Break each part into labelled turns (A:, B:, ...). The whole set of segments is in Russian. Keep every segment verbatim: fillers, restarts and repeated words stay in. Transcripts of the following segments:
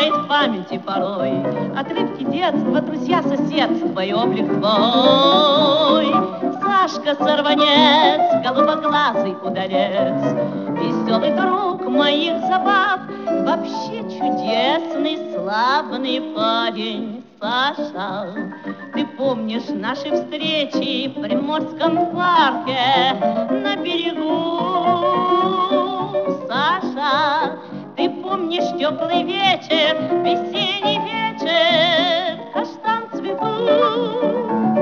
A: всплывает в памяти порой. Отрывки детства, друзья, соседства и облик твой. Сашка сорванец, голубоглазый ударец, веселый друг моих забав, вообще чудесный, славный парень Саша. Ты помнишь наши встречи в Приморском парке на берегу, Саша? Ты помнишь теплый вечер, весенний вечер, каштан цветут?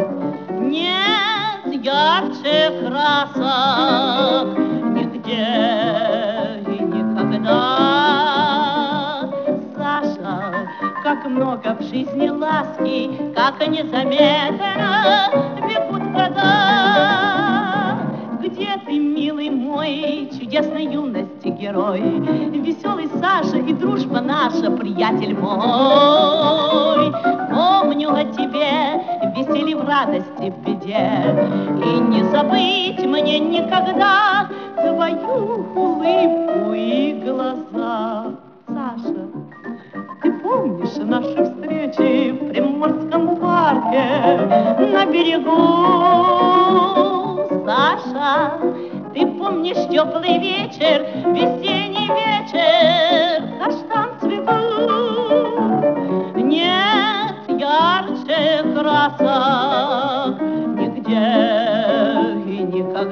A: Нет ярче красок нигде и никогда. Саша, как много в жизни ласки, как незаметно бегут года. Где ты, милый мой, чудесной юности герой? Веселый Саша и дружба наша, приятель мой. Помню о тебе, весели в радости, в беде, и не забыть мне никогда твою улыбку и глаза. Саша, ты помнишь наши встречи в Приморском парке на берегу? Саша, ты помнишь теплый вечер, весенний вечер, каштан цветут? Нет ярче красок нигде и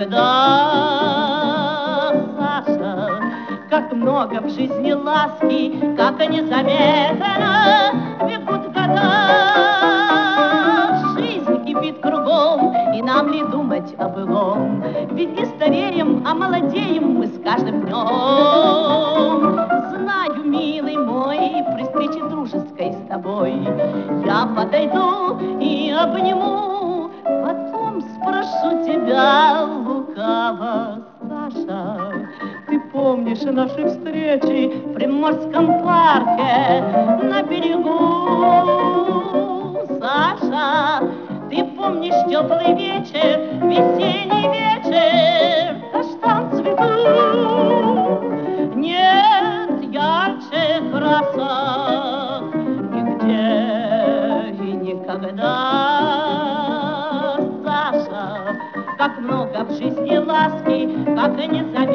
A: никогда. Саша, как много в жизни ласки, как незаметно бегут года. Жизнь кипит кругом, и нам ли думать о былом? Ведь не стареем, а молодеем мы с каждым днем. Знаю, милый мой, при встрече дружеской с тобой я подойду и обниму, потом спрошу тебя лукаво. Саша, ты помнишь наши встречи в Приморском парке на берегу? Саша, ты помнишь теплый вечер, весенний вечер, каштан цветут? Нет ярче красок нигде и никогда. Саша, как много в жизни ласки, как незаметно